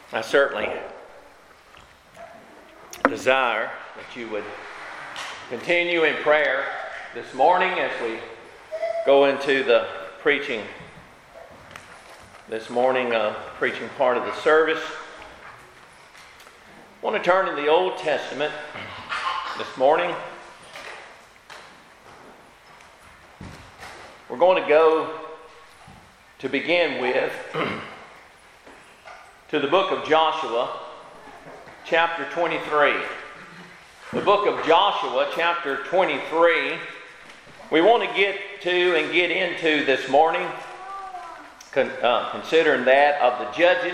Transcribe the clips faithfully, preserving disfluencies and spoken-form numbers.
I certainly desire that you would continue in prayer this morning as we go into the preaching this morning, uh, preaching part of the service. I want to turn to the Old Testament this morning. We're going to go to begin with to the book of Joshua, chapter twenty-three. The book of Joshua, chapter twenty-three, we want to get to and get into this morning, con- uh, considering that of the judges,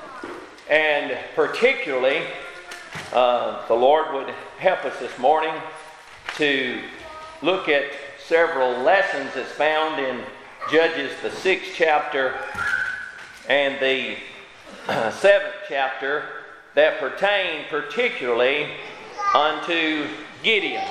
and particularly uh, the Lord would help us this morning to look at several lessons that's found in Judges, the sixth chapter and the uh, seventh chapter, that pertain particularly unto Gideon.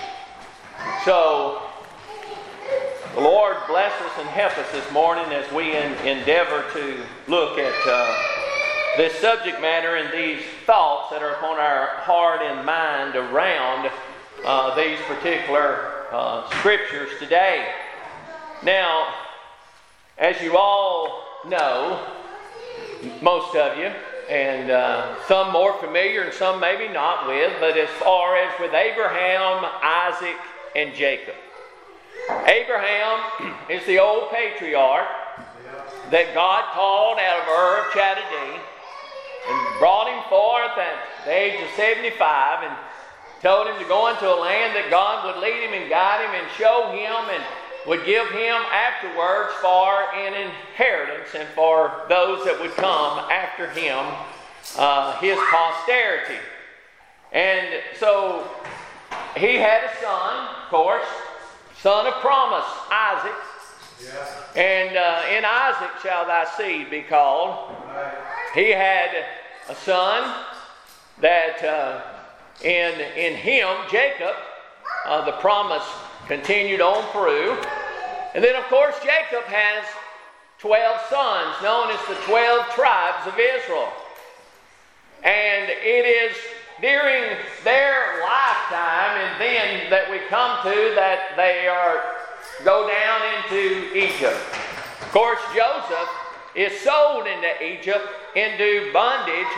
So, the Lord bless us and help us this morning as we in, endeavor to look at uh, this subject matter and these thoughts that are upon our heart and mind around uh, these particular uh, scriptures today. Now, as you all know, most of you, and uh, some more familiar and some maybe not with, but as far as with Abraham, Isaac, and Jacob. Abraham is the old patriarch that God called out of Ur of Chaldean and brought him forth at the age of seventy-five and told him to go into a land that God would lead him and guide him and show him and would give him afterwards for an inheritance and for those that would come after him, uh, his posterity. And so he had a son, of course, son of promise, Isaac. Yeah. And uh, in Isaac shall thy seed be called. Right. He had a son that uh, in, in him, Jacob, uh, the promise continued on through. And then, of course, Jacob has twelve sons, known as the twelve tribes of Israel. And it is during their lifetime and then that we come to that they are go down into Egypt. Of course, Joseph is sold into Egypt, into bondage,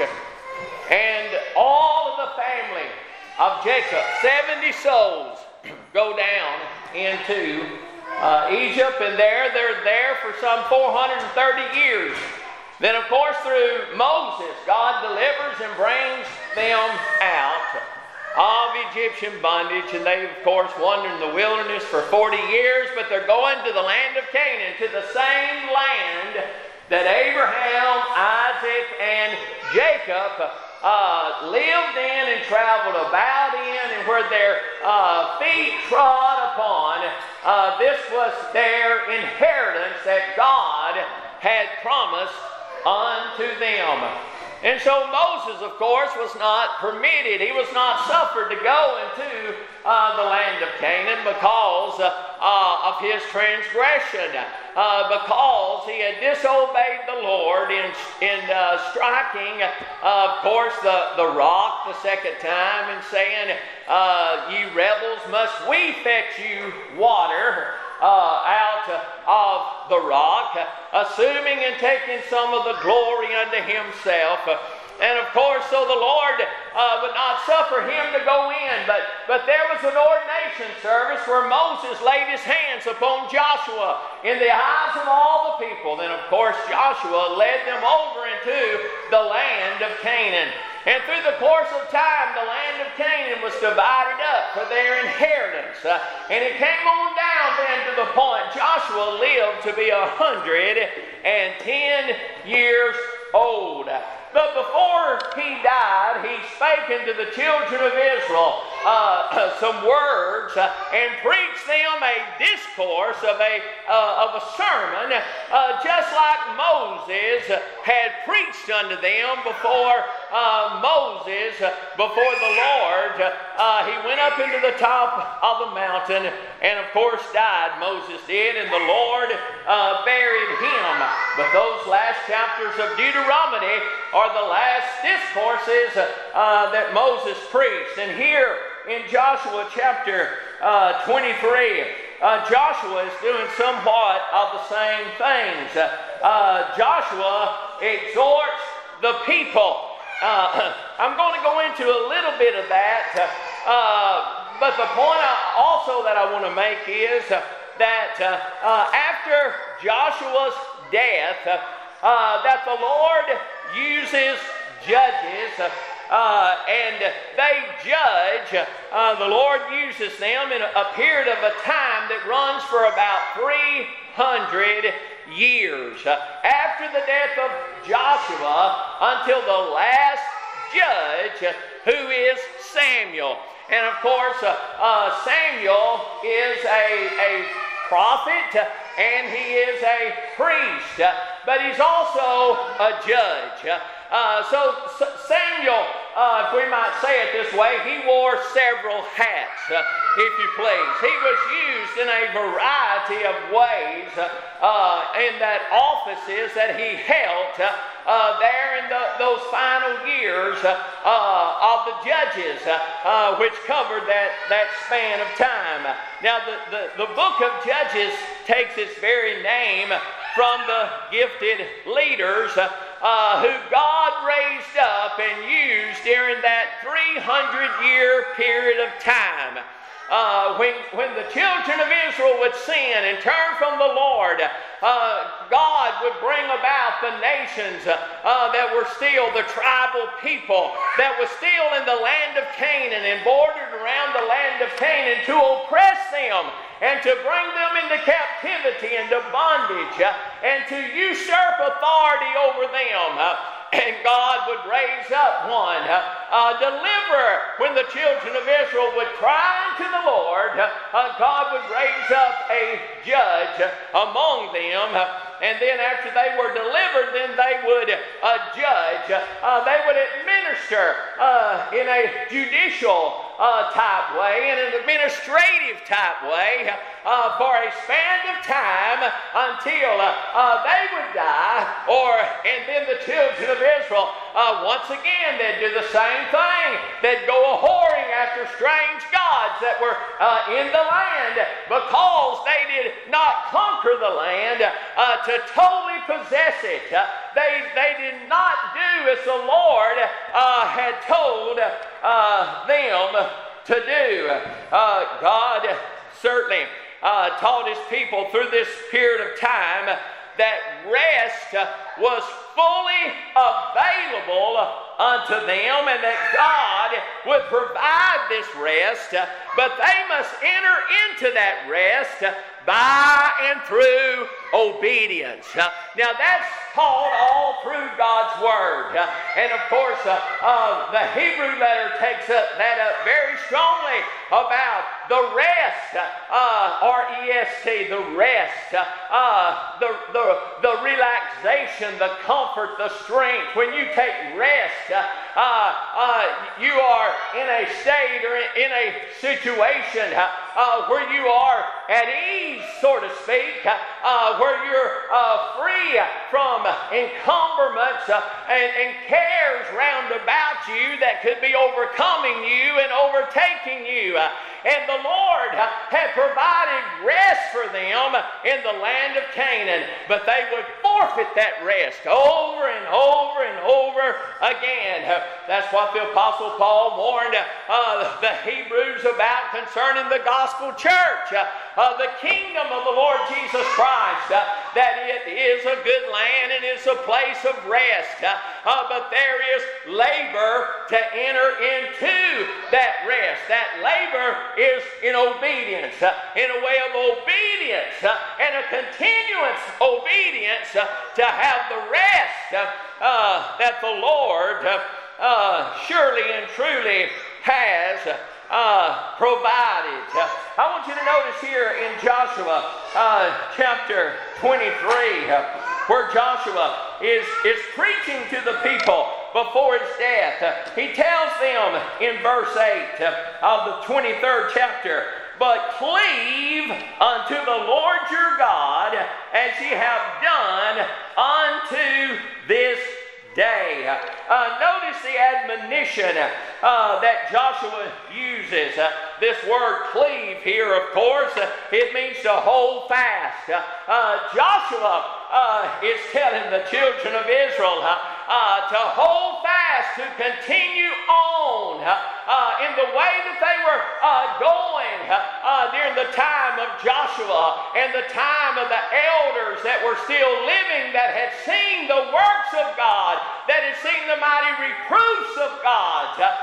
and all of the family of Jacob, seventy souls, go down into uh, Egypt, and there they're there for some four hundred thirty years. Then, of course, through Moses, God delivers and brings them out of Egyptian bondage, and they, of course, wander in the wilderness for forty years, but they're going to the land of Canaan, to the same land that Abraham, Isaac, and Jacob Uh, lived in and traveled about in, and where their uh, feet trod upon. Uh, this was their inheritance that God had promised unto them. And so Moses, of course, was not permitted, he was not suffered to go into uh, the land of Canaan because uh, uh, of his transgression, uh, because he had disobeyed the Lord in, in uh, striking, uh, of course, the, the rock the second time and saying, uh, ye rebels, must we fetch you water Uh, out of the rock, assuming and taking some of the glory unto himself. And of course, so the Lord uh, would not suffer him to go in, but, but there was an ordination service where Moses laid his hands upon Joshua in the eyes of all the people. Then of course Joshua led them over into the land of Canaan. And through the course of time, the land of Canaan was divided up for their inheritance. Uh, and it came on down then to the point Joshua lived to be a hundred and ten years old. But before he died, he spake unto the children of Israel uh, some words uh, and preached them a discourse of a uh, of a sermon, uh, just like Moses had preached unto them before uh, Moses, uh, before the Lord. Uh, he went up into the top of the mountain and of course died, Moses did, and the Lord uh, buried him. But those last chapters of Deuteronomy are the last discourses uh, that Moses preached. And here in Joshua chapter uh, twenty-three, Uh, Joshua is doing somewhat of the same things. Uh, Joshua exhorts the people. Uh, I'm going to go into a little bit of that, uh, but the point also that I want to make is that uh, uh, after Joshua's death, uh, that the Lord uses judges. Uh, and they judge, uh, the Lord uses them in a, a period of a time that runs for about three hundred years. Uh, after the death of Joshua until the last judge, uh, who is Samuel. And of course, uh, uh, Samuel is a, a prophet uh, and he is a priest, uh, but he's also a judge. Uh, Uh, so, so Samuel, uh, if we might say it this way, he wore several hats, uh, if you please. He was used in a variety of ways uh, in that offices that he held uh, uh, there in the, those final years uh, uh, of the judges, uh, uh, which covered that, that span of time. Now, the, the, the book of Judges takes its very name from the gifted leaders uh, Uh, who God raised up and used during that three hundred year period of time. Uh, when, when the children of Israel would sin and turn from the Lord, uh, God would bring about the nations uh, uh, that were still the tribal people, that was still in the land of Canaan and bordered around the land of Canaan, to oppress them and to bring them into captivity, into bondage, uh, and to usurp authority over them. Uh, and God would raise up one, uh, uh, deliver when the children of Israel would cry unto the Lord. Uh, uh, God would raise up a judge uh, among them. Uh, And then after they were delivered, then they would uh, judge. Uh, they would administer uh, in a judicial uh, type way, in an administrative type way, uh, for a span of time until uh, uh, they would die. Or, and then the children of Israel, uh, once again, they'd do the same thing. They'd go a-whoring after strange gods that were uh, in the land, because they did not conquer the land uh, to totally possess it. Uh, they, they did not do as the Lord uh, had told uh, them to do. Uh, God certainly uh, taught His people through this period of time that rest was fully available unto them, and that God would provide this rest, but they must enter into that rest by and through obedience. Now that's taught all through God's Word. And of course, uh, uh, the Hebrew letter takes up, that up very strongly about the rest, uh, R E S T, the rest, uh, the, the, the relaxation, the comfort, the strength. When you take rest, uh, uh, you are in a state or in a situation uh, where you are at ease, so to speak, uh, where you're uh, free from encumberments uh, and, and cares round about you that could be overcoming you and overtaking you. Uh, and the Lord uh, had provided rest for them in the land of Canaan, but they would forfeit that rest over and over and over again. Uh, that's what the Apostle Paul warned uh, the Hebrews about concerning the gospel church, uh, uh, the kingdom of the Lord Jesus Christ, uh, that it is a good land and it's a place of rest, uh, uh, but there is labor to enter into that rest. That labor is in obedience, uh, in a way of obedience uh, and a continuous obedience uh, to have the rest uh, uh, that the Lord uh, uh, surely and truly has uh, provided. Uh, I want you to notice here in Joshua uh, chapter twenty-three, uh, where Joshua is, is preaching to the people before his death. Uh, he tells them in verse eight uh, of the twenty-third chapter, "But cleave unto the Lord your God, as ye have done unto this day." Uh, notice the admonition uh, that Joshua uses. Uh, this word cleave here, of course, uh, it means to hold fast. Uh, uh, Joshua uh, is telling the children of Israel uh, uh, to hold fast, to continue on uh, uh, in the way that they were uh, going uh, uh, during the time of Joshua and the time of the elders that were still living, that had seen the works of God, that had seen the mighty reproofs of God. Uh,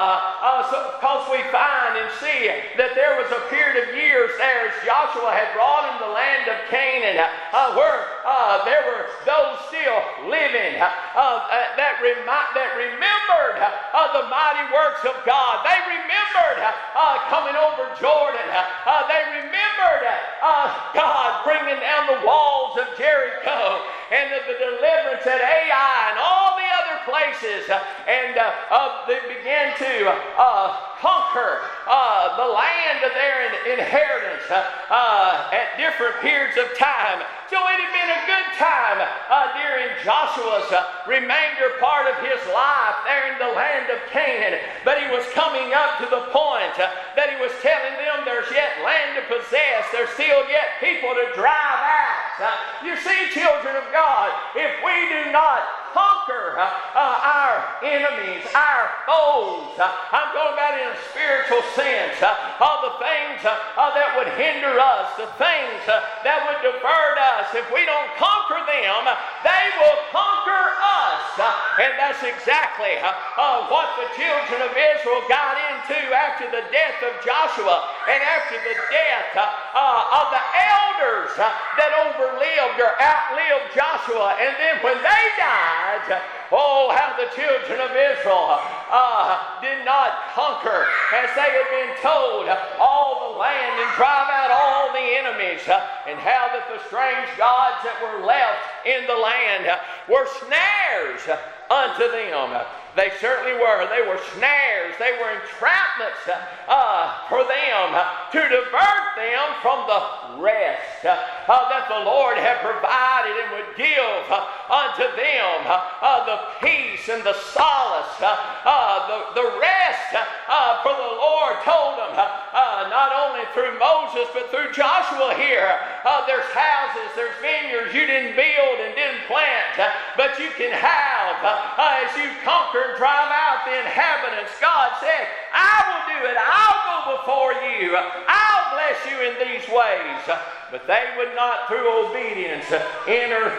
uh, so, because we find and see that there was a period of years there as Joshua had brought in the land of Canaan, uh, where uh, there were those still living uh, uh, that, remi- that remembered uh, the mighty works of God. They remembered uh, coming over Jordan. Uh, they remembered uh, God bringing down the walls of Jericho and the, the deliverance at Ai and all the other places. Uh, and uh, uh, they began to uh, conquer uh, the land of their in- inheritance uh, uh, at different periods of time. So it had been a good time uh, during Joshua's uh, remainder part of his life there in the land of Canaan. But he was coming up to the point uh, that he was telling them there's yet land to possess. There's still yet people to drive out. Uh, you see, children of God, if we do not conquer uh, uh, our enemies, our foes, uh, I'm talking about in a spiritual sense, uh, all the things uh, uh, that would hinder us, the things uh, that would divert us. If we don't conquer them, they will conquer us. Uh, and that's exactly uh, uh, what the children of Israel got into after the death of Joshua and after the death uh, uh, of the elders uh, that overlived or outlived Joshua. And then when they died, oh, how the children of Israel uh, did not conquer, as they had been told, all the land and drive out all the enemies, uh, and how that the strange gods that were left in the land uh, were snares unto them. They certainly were. They were snares. They were entrapments uh, for them uh, to divert them from the rest uh, uh, that the Lord had provided and would give uh, unto them. Uh, uh, the peace and the solace, uh, uh, the, the rest. Uh, for the Lord told them, uh, uh, not only through Moses, but through Joshua here, uh, there's houses, there's vineyards you didn't build and didn't plant, uh, but you can have uh, uh, as you conquer and drive out the inhabitants. God said, I will do it. I'll go before you. I'll bless you in these ways. But they would not, through obedience, enter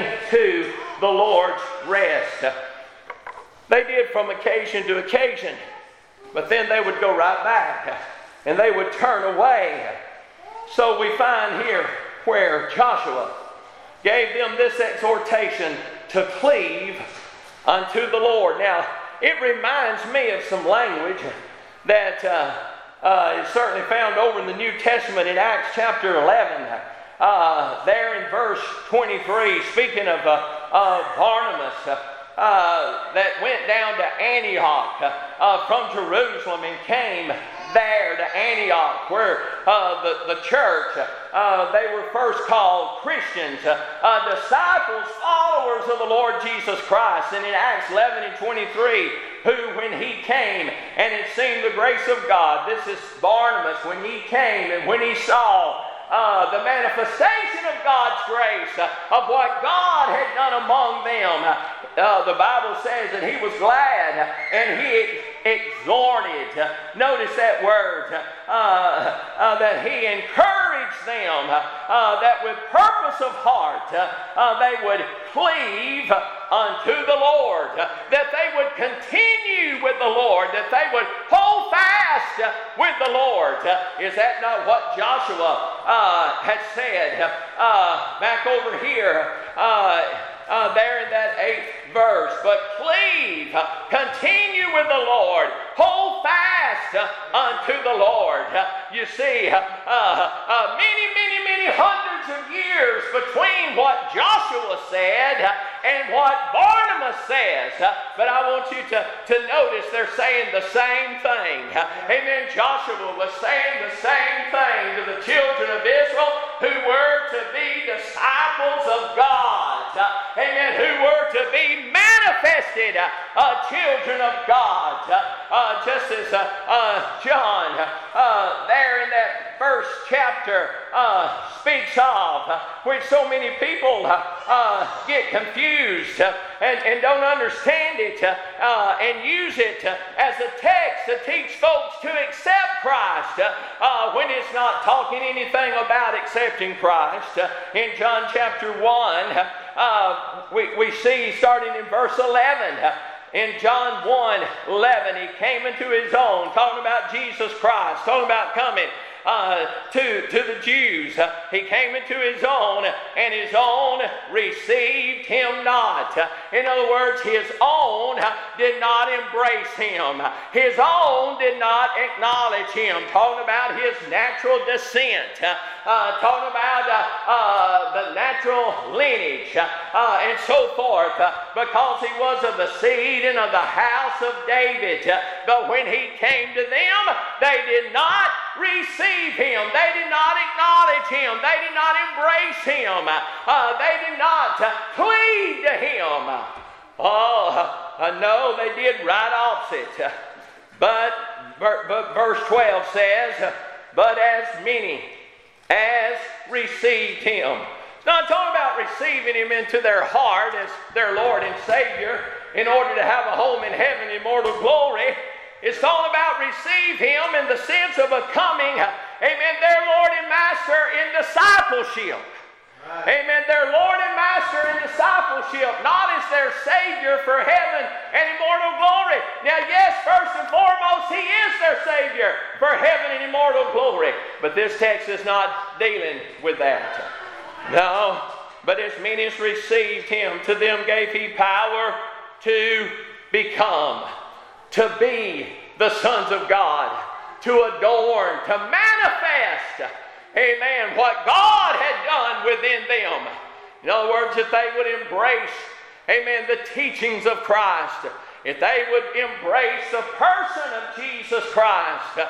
into the Lord's rest. They did from occasion to occasion, but then they would go right back and they would turn away. So we find here where Joshua gave them this exhortation to cleave unto the Lord. Now, it reminds me of some language that uh, uh, is certainly found over in the New Testament in Acts chapter eleven. Uh, there in verse twenty-three, speaking of uh, uh, Barnabas, uh, uh, that went down to Antioch uh, from Jerusalem and came there to Antioch, where uh, the, the church, uh, they were first called Christians, uh, uh, disciples, followers of the Lord Jesus Christ. And in Acts eleven and twenty-three, who when he came and had seen the grace of God, this is Barnabas, when he came and when he saw Uh, the manifestation of God's grace, uh, of what God had done among them. Uh, the Bible says that he was glad and he exhorted. Uh, notice that word, uh, uh, that he encouraged them, uh, that with purpose of heart uh, uh, they would cleave unto the Lord, uh, that they would continue with the Lord, that they would hold fast uh, with the Lord. Uh, is that not what Joshua uh, had said uh, back over here, uh, uh, there in that eighth verse? But cleave, uh, continue with the Lord, hold fast uh, unto the Lord. Uh, you see, uh, uh, many, many, many hundreds of years between what Joshua said and what Barnabas says. But I want you to, to notice they're saying the same thing. Amen. Joshua was saying the same thing to the children of Israel who were to be disciples of God. Amen. Who were to be manifested uh, children of God. Uh, just as uh, uh, John uh, there in that first chapter uh, speaks of, uh, which so many people uh, uh, get confused uh, and, and don't understand it uh, uh, and use it uh, as a text to teach folks to accept Christ uh, uh, when it's not talking anything about accepting Christ. Uh, in John chapter one, uh, we, we see starting in verse eleven, uh, in John one eleven, he came into his own, talking about Jesus Christ, talking about coming uh, to, to the Jews. Uh, he came into his own, and his own received him not. Uh, in other words, his own did not embrace him. His own did not acknowledge him. Talking about his natural descent. Uh, uh, talking about uh, uh, the natural lineage uh, and so forth. Uh, because he was of the seed and of the house of David. Uh, but when he came to them, they did not receive him. They did not acknowledge him. They did not embrace him. Uh, they did not uh, cleave to him. Oh, uh, no, they did right opposite. But, but verse twelve says, but as many as received him. It's not talking about receiving him into their heart as their Lord and Savior in order to have a home in heaven, immortal glory. It's talking about receive him in the sense of becoming, amen, their Lord and Master in discipleship. Right. Amen, their Lord and Master in discipleship, not as their Savior for heaven and immortal glory. Now, yes, first and foremost, he is their Savior for heaven and immortal glory. But this text is not dealing with that. No, but as many as received him, to them gave he power to become, to be the sons of God, to adorn, to manifest, amen, what God had done within them. In other words, if they would embrace, amen, the teachings of Christ, if they would embrace the person of Jesus Christ,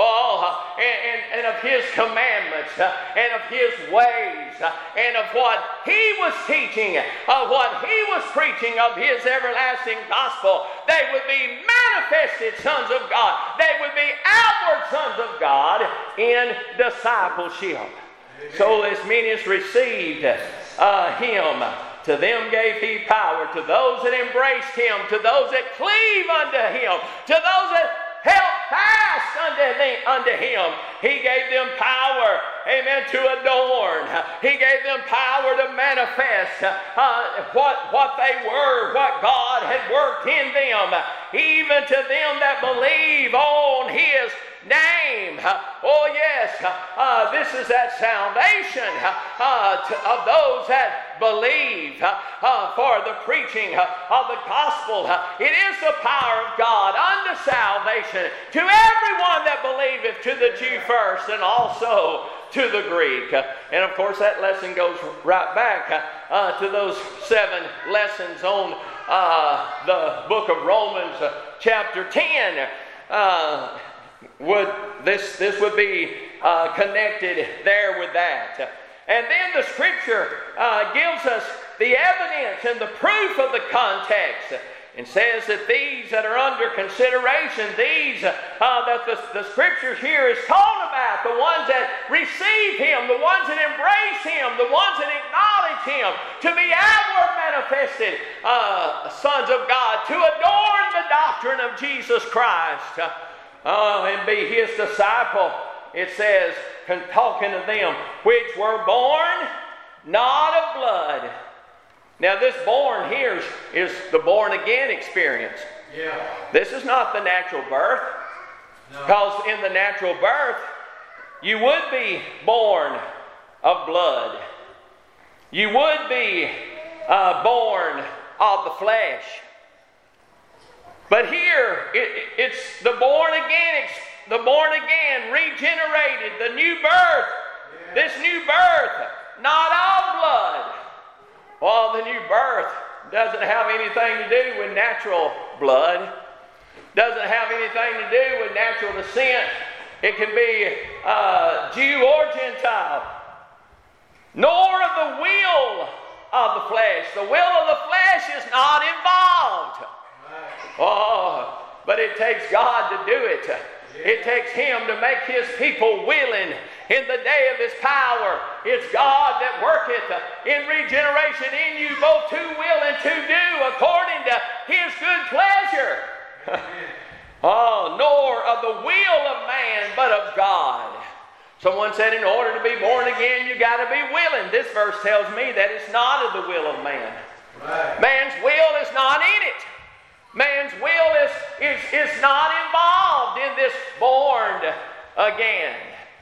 oh, and, and, and of his commandments, and of his ways, and of what he was teaching, of what he was preaching, of his everlasting gospel, they would be manifested sons of God. They would be outward sons of God in discipleship. Amen. So as many as received uh, him, to them gave he power, to those that embraced him, to those that cleave unto him, to those that held fast unto, the, unto him. He gave them power, amen, to adorn. He gave them power to manifest uh, what, what they were, what God had worked in them, even to them that believe on his name. Oh yes, uh, this is that salvation uh, to, of those that believe uh, for the preaching of the gospel. It is the power of God unto salvation to everyone that believeth, to the Jew first and also to the Greek. And of course that lesson goes right back uh, to those seven lessons on uh, the book of Romans uh, chapter ten. Uh, Would this this would be uh, connected there with that. And then the scripture uh, gives us the evidence and the proof of the context, and says that these that are under consideration, these uh, that the, the scriptures here is talking about, the ones that receive him, the ones that embrace him, the ones that acknowledge him, to be outward manifested uh, sons of God, to adorn the doctrine of Jesus Christ. Uh, Oh, and be his disciple, it says, talking to them, which were born not of blood. Now this born here is, is the born again experience. Yeah. This is not the natural birth. No. Because in the natural birth, you would be born of blood. You would be uh, born of the flesh. But here, it, it's the born again, the born again, regenerated, the new birth. Yeah. This new birth, not of blood. Well, the new birth doesn't have anything to do with natural blood. Doesn't have anything to do with natural descent. It can be uh, Jew or Gentile. Nor of the will of the flesh. The will of the flesh is not involved. Oh, but it takes God to do it. It takes Him to make His people willing in the day of His power. It's God that worketh in regeneration in you, both to will and to do according to His good pleasure. Oh, nor of the will of man, but of God. Someone said in order to be born again, you got to be willing. This verse tells me that it's not of the will of man. Right. Man's will is not in it. Man's will is, is, is not involved in this born again.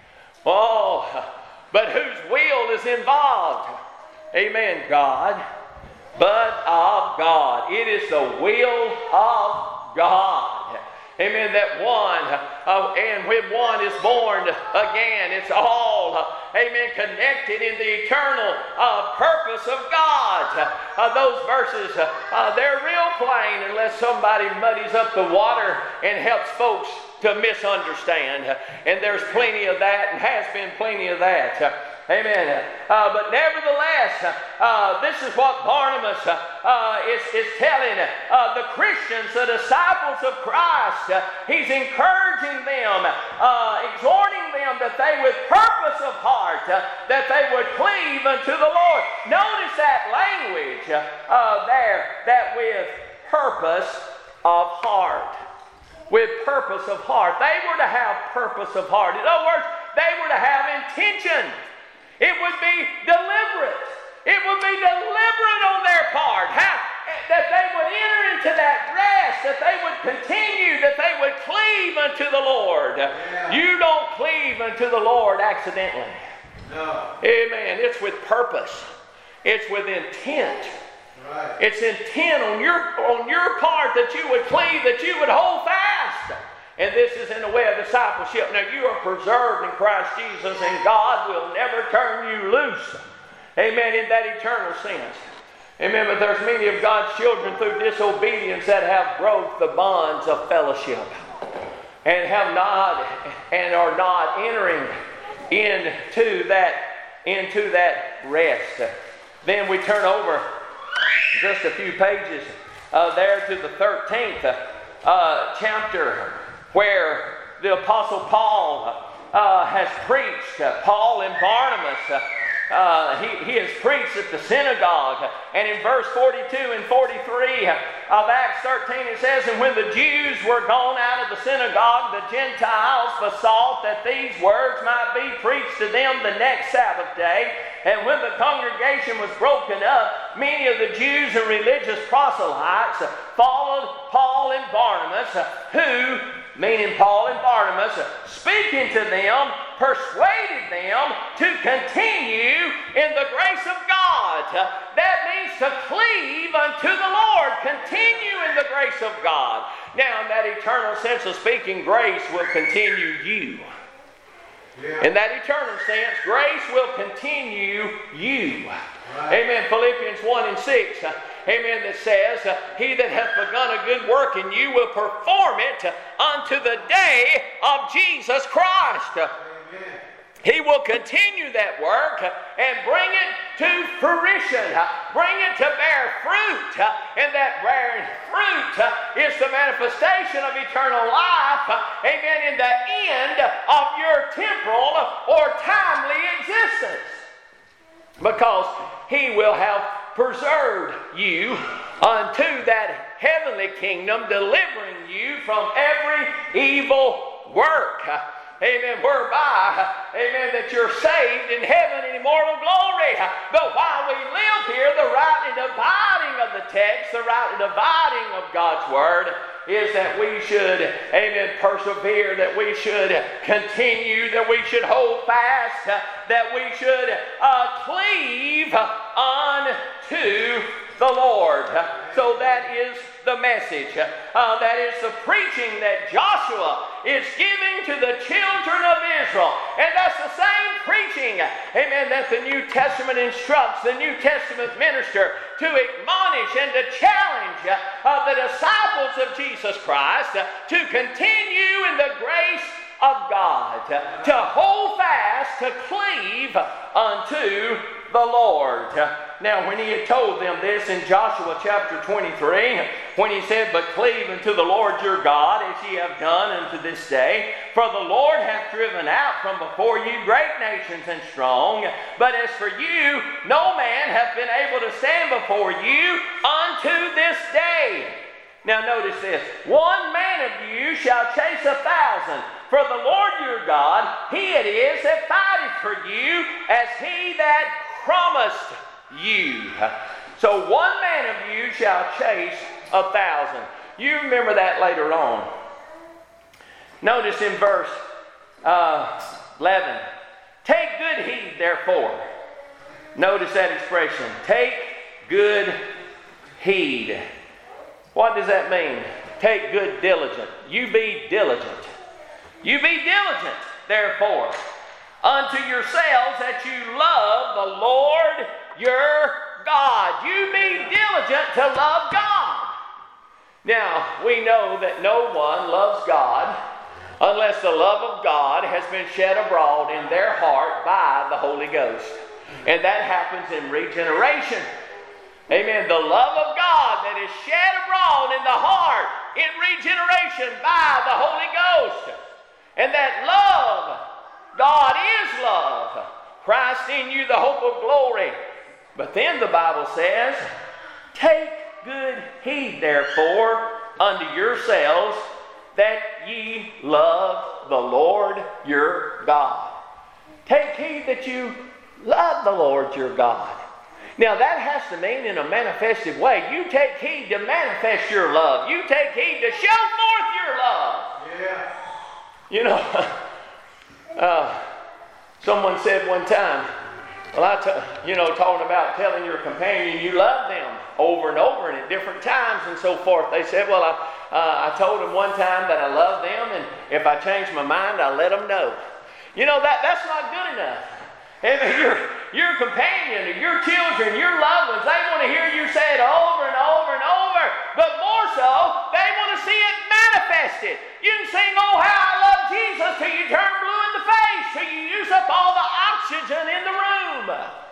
Oh, but whose will is involved? Amen, God. But of God. It is the will of God. Amen, that one, uh, and when one is born again, it's all, uh, amen, connected in the eternal uh, purpose of God. Uh, those verses, uh, uh, they're real plain unless somebody muddies up the water and helps folks to misunderstand. And there's plenty of that and has been plenty of that. Amen. Uh, but nevertheless, uh, this is what Barnabas uh, is, is telling uh, the Christians, the disciples of Christ. Uh, he's encouraging them, uh, exhorting them that they with purpose of heart, uh, that they would cleave unto the Lord. Notice that language uh, there, that with purpose of heart. With purpose of heart. They were to have purpose of heart. In other words, they were to have intention. It would be deliberate. It would be deliberate on their part. How, that they would enter into that rest, that they would continue, that they would cleave unto the Lord. Yeah. You don't cleave unto the Lord accidentally. No. Amen. It's with purpose. It's with intent. Right. It's intent on your, on your part that you would cleave, that you would hold fast. And this is in the way of discipleship. Now you are preserved in Christ Jesus, and God will never turn you loose. Amen, in that eternal sense. Amen, but there's many of God's children through disobedience that have broke the bonds of fellowship. And have not, and are not entering into that, into that rest. Then we turn over just a few pages uh, there to the thirteenth uh, chapter, where the Apostle Paul uh, has preached. Uh, Paul and Barnabas, uh, uh, he, he has preached at the synagogue. And in verse forty-two and forty-three of Acts thirteen, it says, "And when the Jews were gone out of the synagogue, the Gentiles besought that these words might be preached to them the next Sabbath day. And when the congregation was broken up, many of the Jews and religious proselytes followed Paul and Barnabas, who, meaning Paul and Barnabas, speaking to them, persuaded them to continue in the grace of God." That means to cleave unto the Lord. Continue in the grace of God. Now, in that eternal sense of speaking, grace will continue you. Yeah. In that eternal sense, grace will continue you. Right. Amen. Philippians one and six. Amen. That says, "He that hath begun a good work in you will perform it unto the day of Jesus Christ." Amen. He will continue that work and bring it to fruition, bring it to bear fruit. And that bearing fruit is the manifestation of eternal life, amen, in the end of your temporal or timely existence. Because He will have preserved you unto that heavenly kingdom, delivering you from every evil work. Amen. Whereby, amen, that you're saved in heaven in immortal glory. But while we live here, the rightly dividing of the text, the rightly dividing of God's Word, is that we should, amen, persevere, that we should continue, that we should hold fast, that we should uh, cleave unto the Lord. So that is the message. Uh, that is the preaching that Joshua is giving to the children of Israel. And that's the same preaching, amen, that the New Testament instructs the New Testament minister to admonish and to challenge uh, the disciples of Jesus Christ uh, to continue in the grace of God, uh, to hold fast, to cleave unto the Lord. Now, when he had told them this in Joshua chapter twenty-three, when he said, "But cleave unto the Lord your God, as ye have done unto this day, for the Lord hath driven out from before you great nations and strong, but as for you, no man hath been able to stand before you unto this day." Now notice this, "One man of you shall chase a thousand, for the Lord your God, he it is that fighteth for you, as he that promised you." So one man of you shall chase a thousand. You remember that later on. Notice in verse uh, eleven, "Take good heed, therefore." Notice that expression, take good heed. What does that mean? Take good diligence. You be diligent. You be diligent, therefore, unto yourselves that you love the Lord your God. You be diligent to love God. Now, we know that no one loves God unless the love of God has been shed abroad in their heart by the Holy Ghost. And that happens in regeneration. Amen. The love of God that is shed abroad in the heart in regeneration by the Holy Ghost. And that love, God is love. Christ in you, the hope of glory. But then the Bible says, "Take good heed, therefore, unto yourselves, that ye love the Lord your God." Take heed that you love the Lord your God. Now that has to mean in a manifested way. You take heed to manifest your love. You take heed to show forth your love. Yeah. You know, uh, someone said one time, well, I t- you know, talking about telling your companion you love them over and over and at different times and so forth. They said, well, I, uh, I told them one time that I love them, and if I change my mind, I let them know. You know, that that's not good enough. And your, your companion or your children, your loved ones, they want to hear you say it over and over and over. But more so, they want to see it manifested. You can sing, "Oh, how I love Jesus," till you turn blue in the face, till you use up all the oxygen in the room.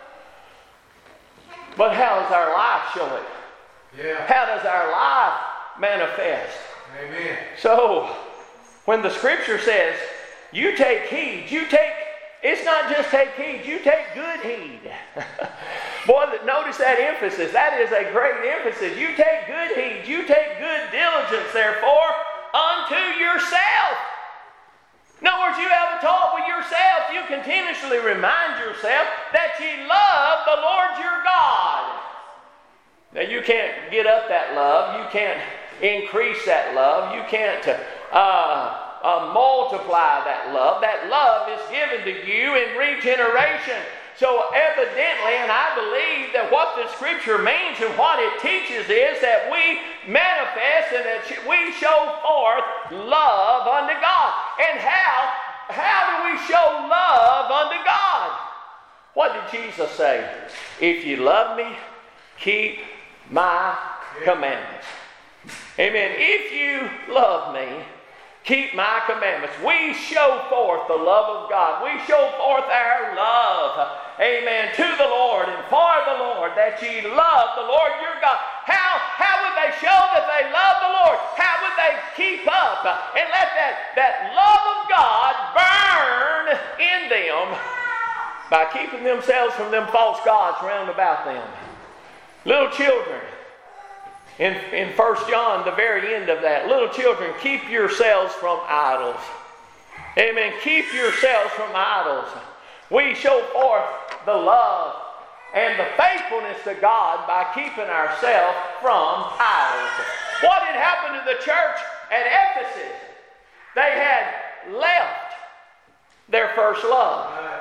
But how does our life show it? Yeah. How does our life manifest? Amen. So, when the Scripture says, you take heed, you take It's not just take heed, you take good heed. Boy, notice that emphasis. That is a great emphasis. You take good heed, you take good diligence, therefore, unto yourself. In other words, you have a talk with yourself. You continuously remind yourself that you love the Lord your God. Now, you can't get up that love. You can't increase that love. You can't uh, Uh, multiply that love. That love is given to you in regeneration. So evidently, and I believe that what the Scripture means and what it teaches is that we manifest and that we show forth love unto God. And how? How do we show love unto God? What did Jesus say? "If you love me, keep my commandments." Amen. If you love me, keep my commandments. We show forth the love of God. We show forth our love, amen, to the Lord and for the Lord, that ye love the Lord your God. How, how would they show that they love the Lord? How would they keep up and let that, that love of God burn in them? By keeping themselves from them false gods round about them. Little children, In, in First John, the very end of that, little children, keep yourselves from idols. Amen. Keep yourselves from idols. We show forth the love and the faithfulness to God by keeping ourselves from idols. What had happened to the church at Ephesus? They had left their first love.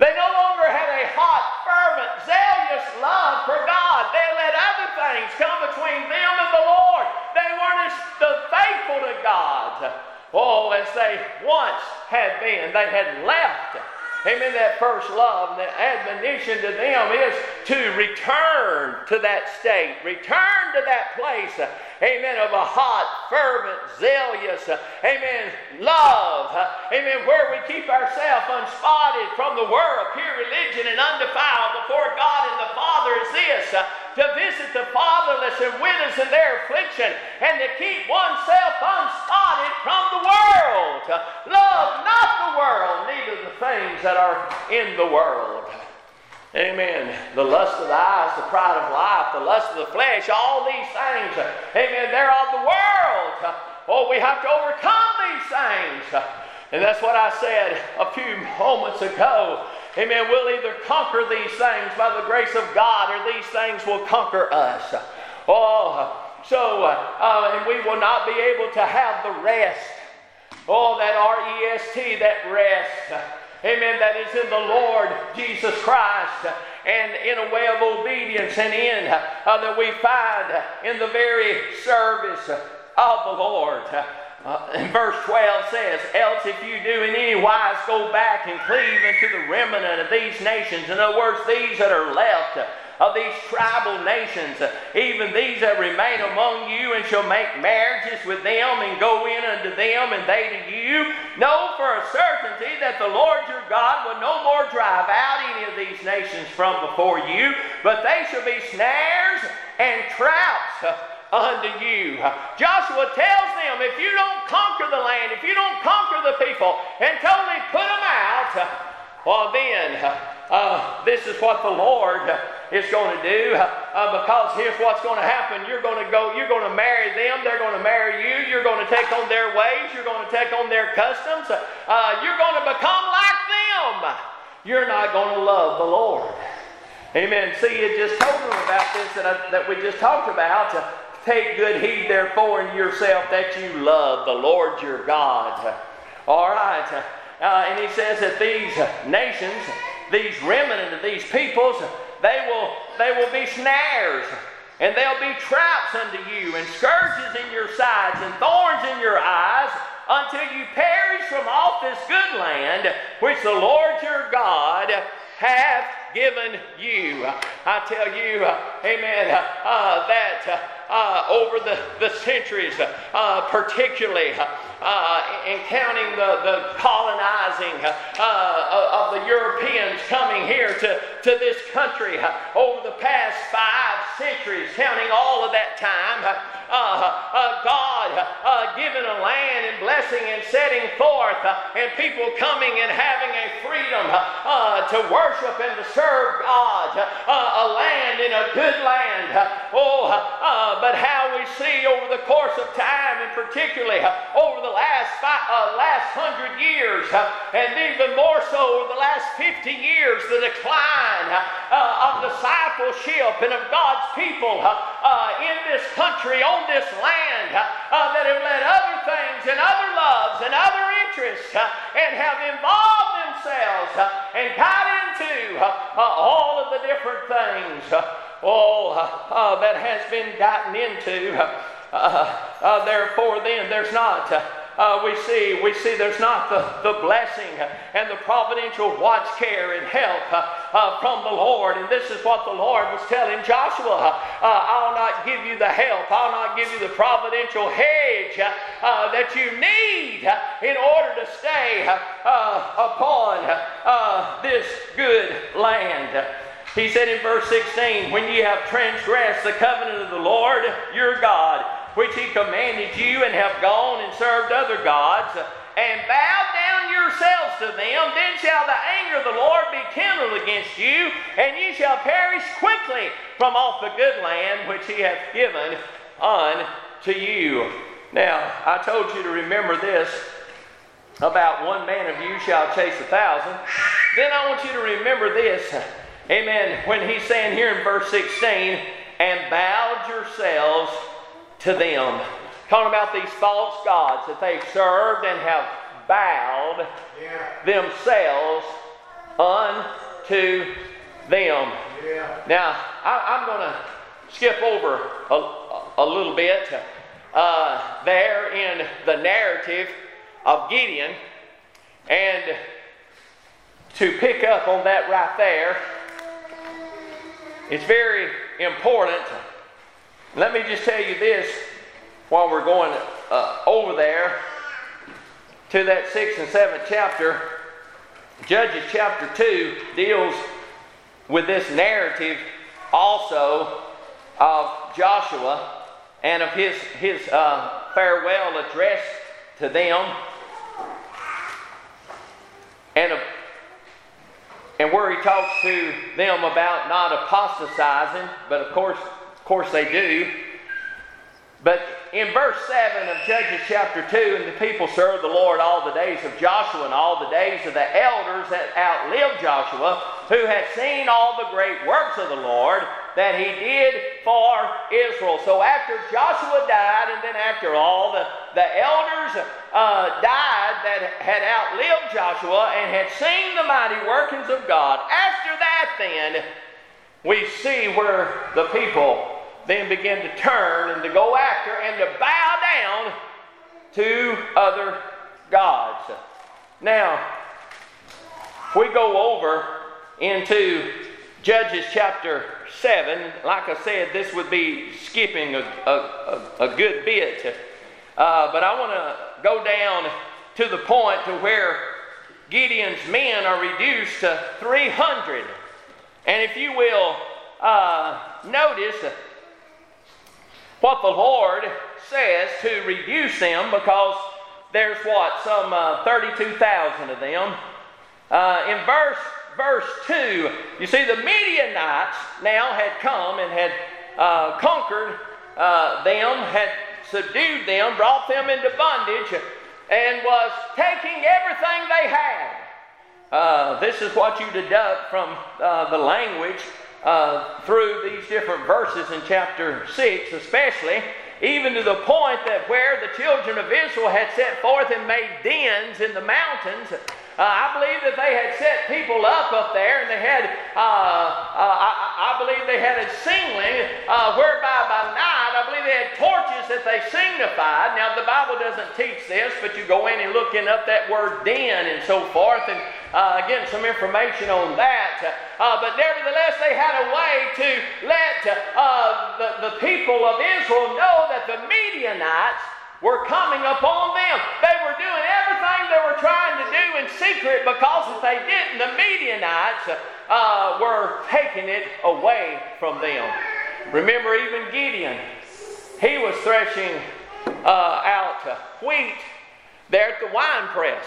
They no longer had a hot, fervent, zealous love for God. They let other things come between them and the Lord. They weren't as faithful to God, oh, as they once had been. They had left. Amen. That first love, the admonition to them is to return to that state, return to that place, amen, of a hot, fervent, zealous, amen, love, amen, where we keep ourselves unspotted from the world, pure religion and undefiled before God and the Father is this, to visit the fatherless and widows in their affliction, and to keep oneself unspotted from the world. Love not the world, neither the things that are in the world. Amen. The lust of the eyes, the pride of life, the lust of the flesh, all these things, amen, they're of the world. Oh, we have to overcome these things. And that's what I said a few moments ago. Amen. We'll either conquer these things by the grace of God, or these things will conquer us. Oh, so, uh, and we will not be able to have the rest. Oh, that R E S T, that rest. Amen. That is in the Lord Jesus Christ, and in a way of obedience, and in uh, that we find in the very service of the Lord. Uh, and verse twelve says, else if you do in any wise go back and cleave into the remnant of these nations. In other words, these that are left of these tribal nations, even these that remain among you, and shall make marriages with them and go in unto them and they to you. Know for a certainty that the Lord your God will no more drive out any of these nations from before you, but they shall be snares and traps unto you. Joshua tells them, if you don't conquer the land, if you don't conquer the people and totally put them out, well then uh, this is what the Lord is going to do, uh, because here's what's going to happen. You're going to go, you're going to marry them, they're going to marry you, you're going to take on their ways, you're going to take on their customs, uh, you're going to become like them. You're not going to love the Lord. Amen. See, it just told them about this that, I, that we just talked about. Take good heed, therefore, in yourself that you love the Lord your God. All right. Uh, and he says that these nations, these remnant of these peoples, they will, they will be snares, and they'll be traps unto you, and scourges in your sides, and thorns in your eyes, until you perish from off this good land, which the Lord your God hath given you. I tell you, uh, amen, uh, uh, that uh, uh, over the, the centuries, uh, particularly uh, in counting the, the colonizing uh, of the Europeans coming here to, to this country uh, over the past five centuries, counting all of that time, uh, uh, God uh, giving a land and blessing and setting forth, uh, and people coming and having a freedom uh, to worship and to serve God, uh, a land in a good land. Oh, uh, but how we see over the course of time, and particularly uh, over the last five, uh, last hundred years, uh, and even more so over the last fifty years, the decline uh, of discipleship and of God's people uh, uh, in this country, on this land, uh, that have let other things and other loves and other interests uh, and have involved themselves uh, and got into uh, uh, all of the different things uh, oh, uh, uh, that has been gotten into. Uh, uh, uh, therefore, then there's not. Uh, Uh, we see, we see there's not the, the blessing and the providential watch, care, and help uh, uh, from the Lord. And this is what the Lord was telling Joshua. Uh, I'll not give you the help. I'll not give you the providential hedge uh, uh, that you need uh, in order to stay uh, upon uh, this good land. He said in verse sixteen, when ye have transgressed the covenant of the Lord your God, which he commanded you, and have gone and served other gods, and bowed down yourselves to them, then shall the anger of the Lord be kindled against you, and ye shall perish quickly from off the good land which he hath given unto you. Now, I told you to remember this about one man of you shall chase a thousand. Then I want you to remember this, amen, when he's saying here in verse sixteen, and bowed yourselves to them. Talking about these false gods that they've served and have bowed yeah. themselves unto them. Yeah. Now, I, I'm going to skip over a, a little bit uh, there in the narrative of Gideon, and to pick up on that right there, it's very important. Let me just tell you this while we're going uh, over there to that sixth and seventh chapter. Judges chapter two deals with this narrative also of Joshua and of his, his uh, farewell address to them, and, a, and where he talks to them about not apostatizing, but of course, of course they do. But in verse seven of Judges chapter two, and the people served the Lord all the days of Joshua and all the days of the elders that outlived Joshua, who had seen all the great works of the Lord that he did for Israel. So after Joshua died, and then after all the, the elders uh, died that had outlived Joshua and had seen the mighty workings of God, after that then, we see where the people then begin to turn and to go after and to bow down to other gods. Now, if we go over into Judges chapter seven, like I said, this would be skipping a, a, a, a good bit. Uh, but I want to go down to the point to where Gideon's men are reduced to three hundred. And if you will uh, notice what the Lord says to reduce them, because there's what, some uh, thirty-two thousand of them. Uh, in verse verse two, you see the Midianites now had come and had uh, conquered uh, them, had subdued them, brought them into bondage, and was taking everything they had. Uh, this is what you deduct from uh, the language Uh, through these different verses in chapter six, especially, even to the point that where the children of Israel had set forth and made dens in the mountains, uh, I believe that they had set people up up there, and they had, uh, uh, I, I believe they had a singling, uh, whereby by night, I believe they had torches that they signified. Now, the Bible doesn't teach this, but you go in and looking up that word den and so forth, and Uh, getting some information on that. Uh, but nevertheless, they had a way to let uh, the, the people of Israel know that the Midianites were coming upon them. They were doing everything they were trying to do in secret, because if they didn't, the Midianites uh, were taking it away from them. Remember, even Gideon, he was threshing uh, out wheat there at the wine press.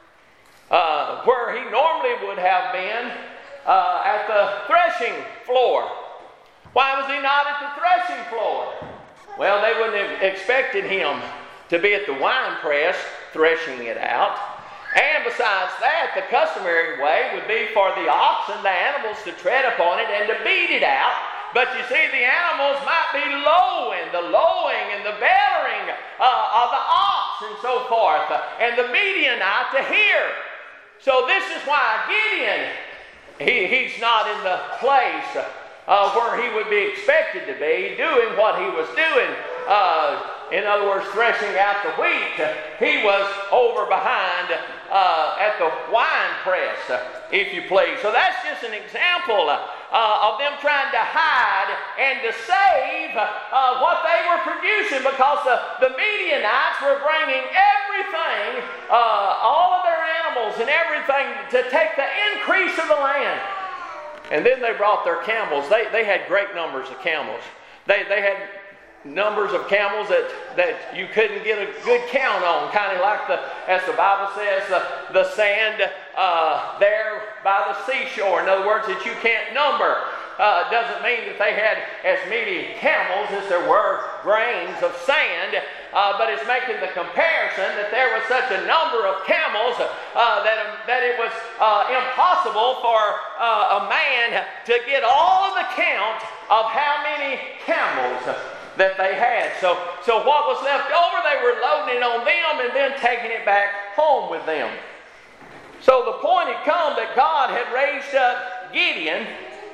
Uh, where he normally would have been uh, at the threshing floor. Why was he not at the threshing floor? Well, they wouldn't have expected him to be at the wine press threshing it out. And besides that, the customary way would be for the oxen, the animals, to tread upon it and to beat it out. But you see, the animals might be lowing, the lowing and the bellowing uh, of the ox and so forth, and the Midianite to hear. So this is why Gideon, he, he's not in the place uh, where he would be expected to be, doing what he was doing. Uh, in other words, threshing out the wheat. He was over behind uh, at the wine press, if you please. So that's just an example uh, of them trying to hide and to save uh, what they were producing, because the, the Midianites were bringing everything, uh, all of their animals and everything, to take the increase of the land. And then they brought their camels. They, they had great numbers of camels. They, they had numbers of camels that, that you couldn't get a good count on, kind of like the, as the Bible says, the, the sand uh, there by the seashore. In other words, that you can't number. Uh, doesn't mean that they had as many camels as there were grains of sand, uh, but it's making the comparison that there was such a number of camels uh, that, that it was uh, impossible for uh, a man to get all of the count of how many camels that they had. So, so what was left over, they were loading it on them and then taking it back home with them. So the point had come that God had raised up Gideon,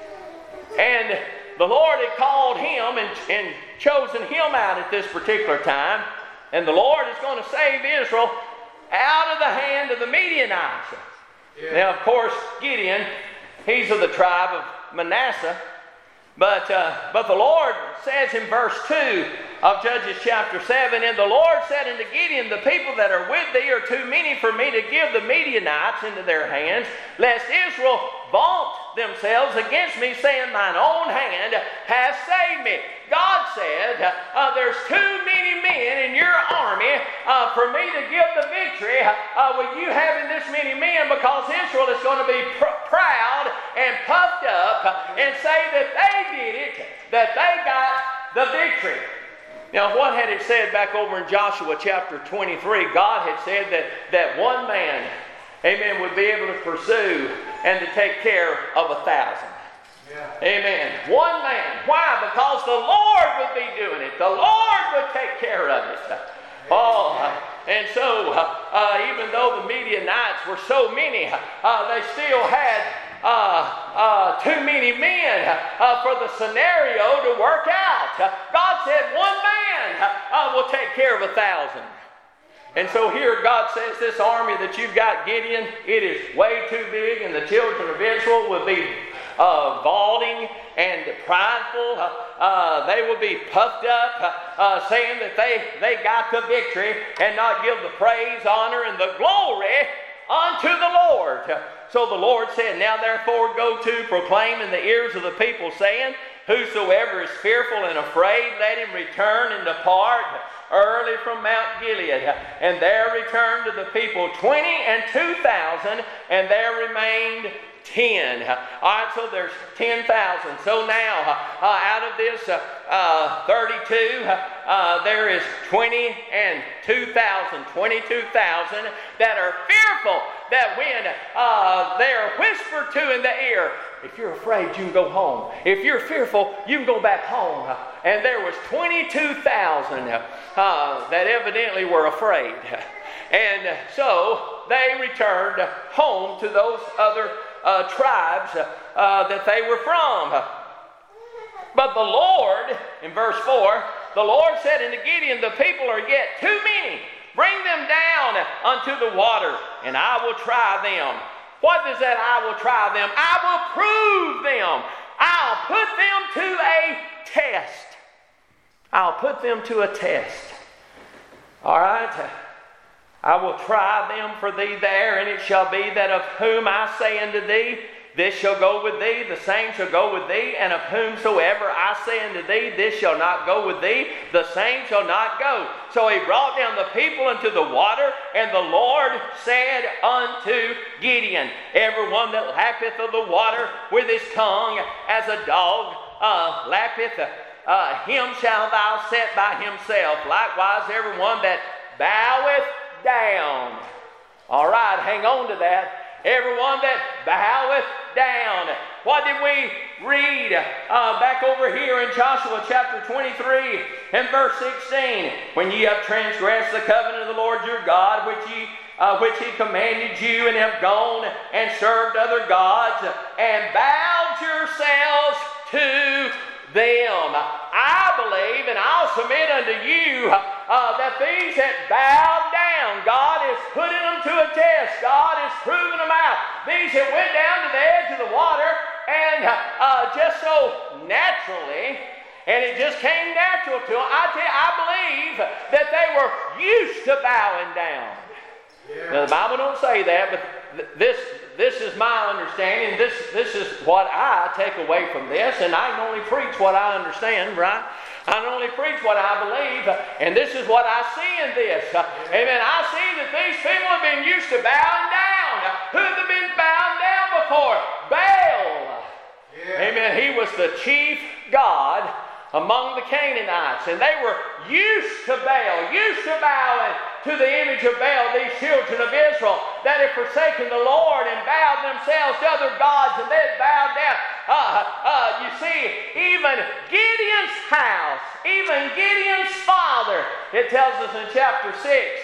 and the Lord had called him and, and chosen him out at this particular time. And the Lord is going to save Israel out of the hand of the Midianites. Yeah. Now, of course, Gideon, he's of the tribe of Manasseh. But, uh, but the Lord says in verse two of Judges chapter seven, and the Lord said unto Gideon, the people that are with thee are too many for me to give the Midianites into their hands, lest Israel vaunt themselves against me, saying, mine own hand hath saved me. God said, uh, there's too many men in your army uh, for me to give the victory uh, with you having this many men, because Israel is going to be pr- proud and puffed up and say that they did it, that they got the victory. Now, what had it said back over in Joshua chapter twenty-three? God had said that, that one man, amen, would be able to pursue and to take care of a thousand. Yeah. Amen. One man. Why? Because the Lord would be doing it. The Lord would take care of it. Oh, and so uh, uh, even though the Midianites were so many, uh, they still had uh, uh, too many men uh, for the scenario to work out. God said one man uh, will take care of a thousand. And so here God says this army that you've got, Gideon, it is way too big, and the children of Israel will be uh, vaunting and prideful. Uh, uh, they will be puffed up, uh, uh, saying that they, they got the victory, and not give the praise, honor, and the glory unto the Lord. So the Lord said, now therefore go to proclaim in the ears of the people, saying, whosoever is fearful and afraid, let him return and depart early from Mount Gilead. And there returned to the people twenty and two thousand, and there remained ten. All right, so there's ten thousand. So now, uh, out of this uh, uh, thirty-two, uh, there is twenty and two thousand, twenty-two thousand that are fearful, that when uh, they are whispered to in the ear, if you're afraid, you can go home. If you're fearful, you can go back home. And there was twenty-two thousand uh, that evidently were afraid. And so they returned home to those other uh, tribes uh, that they were from. But the Lord, in verse four, the Lord said unto Gideon, the people are yet too many. Bring them down unto the water, and I will try them. What is that I will try them? I will prove them. I'll put them to a test. I'll put them to a test. All right? I will try them for thee there, and it shall be that of whom I say unto thee, this shall go with thee, the same shall go with thee, and of whomsoever I say unto thee, this shall not go with thee, the same shall not go. So he brought down the people into the water, and the Lord said unto Gideon, every one that lappeth of the water with his tongue as a dog uh, lappeth, uh, him shalt thou set by himself. Likewise, every one that boweth down. All right, hang on to that. Everyone that boweth down. What did we read uh, back over here in Joshua chapter twenty-three and verse sixteen? When ye have transgressed the covenant of the Lord your God, which ye uh, which he commanded you, and have gone and served other gods, and bowed yourselves to them. I believe, and I'll submit unto you, uh, that these that bowed down, God is putting them to a test. God is proving them out. These that went down to the edge of the water, and uh, just so naturally, and it just came natural to them, I, tell you, I believe that they were used to bowing down. Yeah. Now, the Bible don't say that, but th- this This is my understanding. This, this is what I take away from this, and I can only preach what I understand, right? I can only preach what I believe, and this is what I see in this. Amen. I see that these people have been used to bowing down. Who have they been bowing down before? Baal. Yeah. Amen. He was the chief god among the Canaanites, and they were used to Baal, used to bowing to the image of Baal, these children of Israel that had forsaken the Lord and bowed themselves to other gods, and they had bowed down. Uh, uh, you see, even Gideon's house, even Gideon's father, it tells us in chapter six, uh,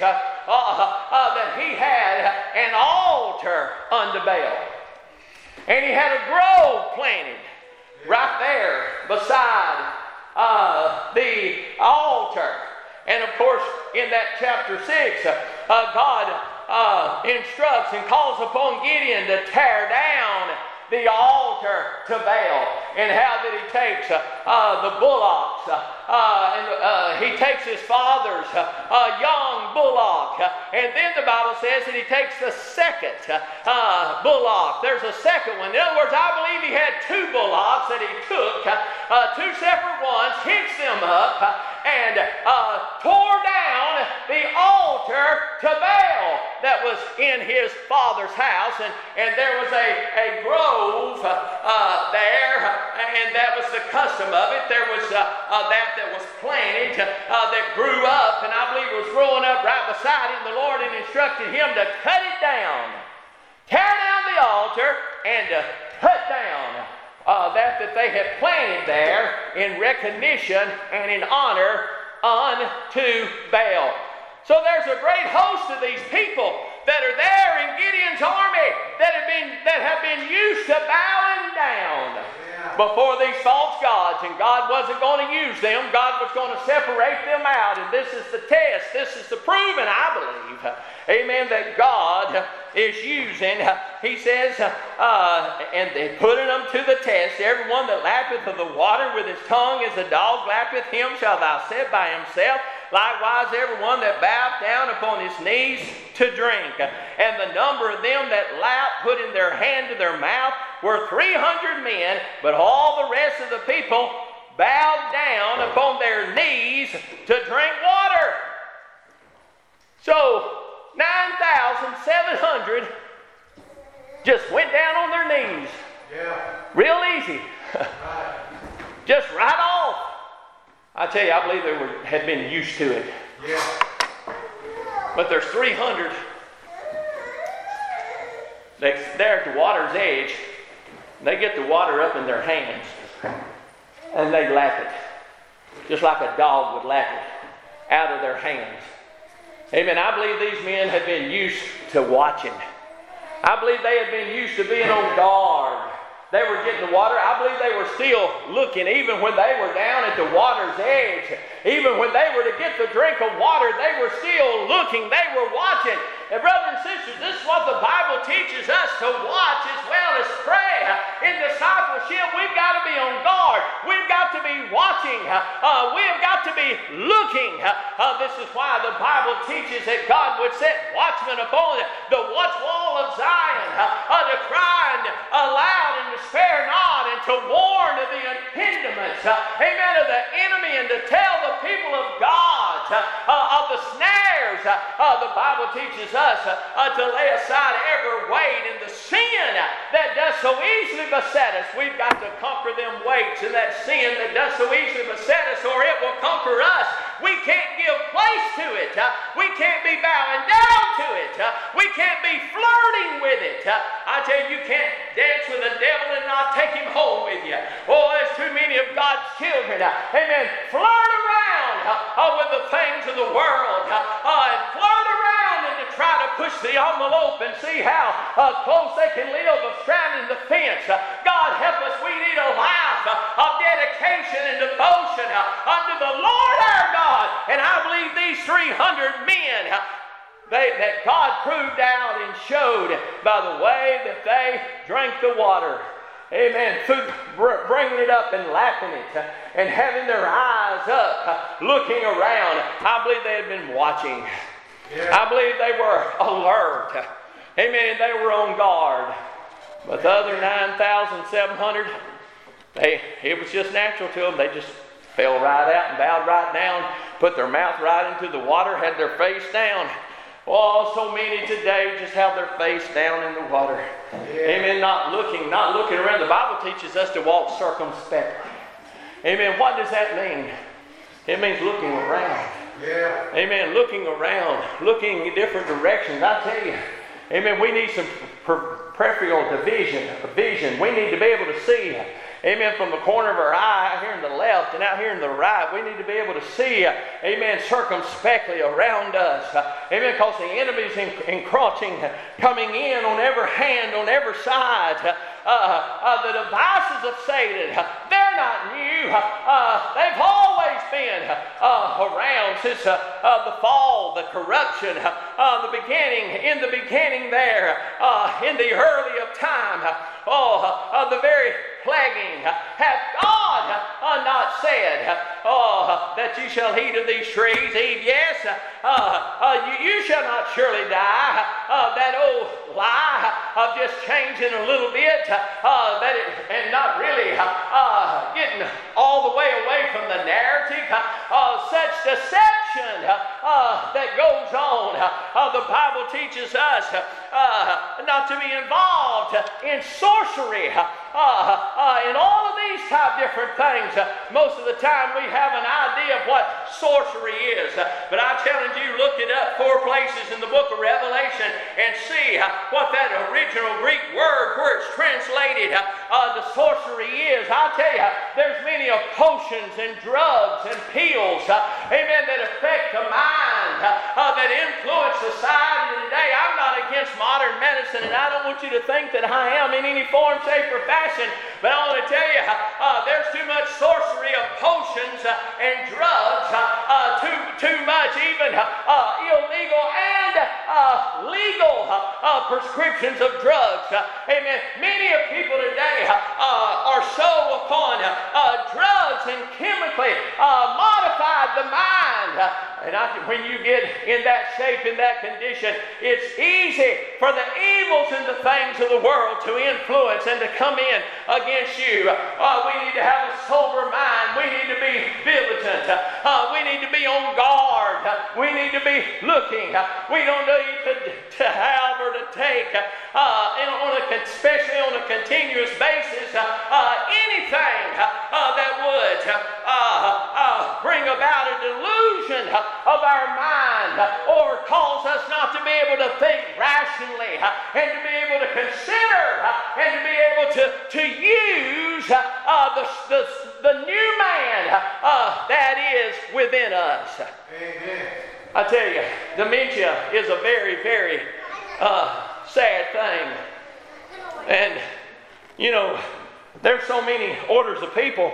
uh, uh, that he had an altar unto Baal. And he had a grove planted right there beside uh, the altar. And of course, in that chapter six, uh, uh, God uh, instructs and calls upon Gideon to tear down the altar to Baal. And how that he takes uh, uh, the bullocks, uh, uh, and uh, he takes his father's uh, uh, young bullock, uh, and then the Bible says that he takes the second uh, bullock. There's a second one. In other words, I believe he had two bullocks that he took, uh, uh, two separate ones, hitched them up, uh, and uh, tore down the altar to Baal that was in his father's house. And, and there was a, a grove uh, uh, there, and that was the custom of it. There was uh, uh, that that was planted, uh, that grew up, and I believe it was growing up right beside him. The Lord had instructed him to cut it down, tear down the altar, and to cut down Uh, that that they had planted there in recognition and in honor unto Baal. So there's a great host of these people that are there in Gideon's army that have been that have been used to bowing down yeah. before these false gods, and God wasn't going to use them. God was going to separate them out, and this is the test. This is the proving, I believe, amen, that God is using. He says, uh, and putting them to the test. Everyone that lappeth of the water with his tongue as a dog lappeth, him shall thou set by himself. Likewise, everyone that boweth down upon his knees to drink. And the number of them that lapped, putting their hand to their mouth, were three hundred men, but all the rest of the people bowed down upon their knees to drink water. So, nine thousand seven hundred just went down on their knees. Yeah. Real easy. Right. Just right off. I tell you, I believe they were, had been used to it. Yeah. But there's three hundred. They, they're at the water's edge. They get the water up in their hands. And they lap it. Just like a dog would lap it out of their hands. Amen. I believe these men had been used to watching. I believe they had been used to being on guard. They were getting the water. I believe they were still looking, even when they were down at the water's edge. Even when they were to get the drink of water, they were still looking. They were watching. And brothers and sisters, this is what the Bible teaches us, to watch as well as pray. In discipleship, we've got to be on guard. We've got to be watching. Uh, we've got to be looking. Uh, this is why the Bible teaches that God would set watchmen upon the watch wall of Zion, uh, to cry aloud and to spare not, and to warn of the impediments, uh, amen, of the enemy, and to tell the people of God uh, uh, of the snares. Uh, uh, the Bible teaches us uh, uh, to lay aside every weight and the sin uh, that does so easily beset us. We've got to conquer them weights and that sin that does so easily beset us, or it will conquer us. We can't give place to it. Uh, we can't be bowing down to it. Uh, we can't be flirting with it. Uh, I tell you, you can't dance with the devil and not take him home with you. Oh, there's too many of God's children, uh, amen, flirt around uh, uh, with the things of the world, uh, uh, and flirt around and to try to push the envelope and see how uh, close they can live of straddling the fence. Uh, God help us, we need a life uh, of dedication and devotion uh, unto the Lord our God. And I believe these three hundred men, uh, They, that God proved out and showed by the way that they drank the water. Amen. Food, bringing it up and lapping it uh, and having their eyes up, uh, looking around. I believe they had been watching. Yeah. I believe they were alert. Amen. They were on guard. But the other nine thousand seven hundred, they, it was just natural to them. They just fell right out and bowed right down, put their mouth right into the water, had their face down. Oh, so many today just have their face down in the water. Yeah. Amen. Not looking, not looking around. The Bible teaches us to walk circumspectly. Amen. What does that mean? It means looking around. Yeah. Amen. Looking around, looking in different directions. I tell you, amen, we need some peripheral vision, vision. We need to be able to see amen, from the corner of our eye out here in the left and out here in the right. We need to be able to see, amen, circumspectly around us. Amen, because the enemy's encroaching, coming in on every hand, on every side. Uh, uh, the devices of Satan, they're not new. Uh, they've always been uh, around since uh, uh, the fall, the corruption, uh, the beginning, in the beginning there, uh, in the early of time. Oh, uh, the very plaguing. Hath God uh, not said, oh, that you shall eat of these trees? Eve, yes. Uh, uh, you, you shall not surely die. Uh, that old lie of just changing a little bit, uh, that it, and not really uh, getting all the way away from the narrative. Uh, such deception uh, that goes on. Uh, the Bible teaches us uh, not to be involved in sorcery. Uh, uh, and all of these type different things. Uh, most of the time we have an idea of what sorcery is. Uh, but I challenge you, look it up four places in the book of Revelation and see uh, what that original Greek word where it's translated uh, uh, the sorcery is. I tell you, there's many of potions and drugs and pills, uh, amen, that affect the mind, uh, uh, that influence society today. I'm not against modern medicine, and I don't want you to think that I am in any form, shape, or fashion. But I want to tell you, uh, there's too much sorcery of potions uh, and drugs, uh, uh, too, too much even uh, illegal and uh, legal uh, uh, prescriptions of drugs. Uh, amen. Many of people today uh, are so upon uh, drugs and chemically uh, modified the mind. Uh, and I, when you get in that shape, in that condition, it's easy for the evils and the things of the world to influence and to come in against you. Uh, we need to have a sober mind. We need to be vigilant. Uh, we need to be on guard. Uh, we need to be looking. Uh, we don't need to, to have or to take, uh, on a, especially on a continuous basis, uh, uh, anything uh, that would uh, uh, bring about a delusion of our mind uh, or cause us not to be able to think rationally uh, and to be able to consider uh, and to be able to, to use uh, uh, the, the, the new man uh, that is within us. Amen. I tell you, dementia is a very, very uh, sad thing. And, you know, there's so many orders of people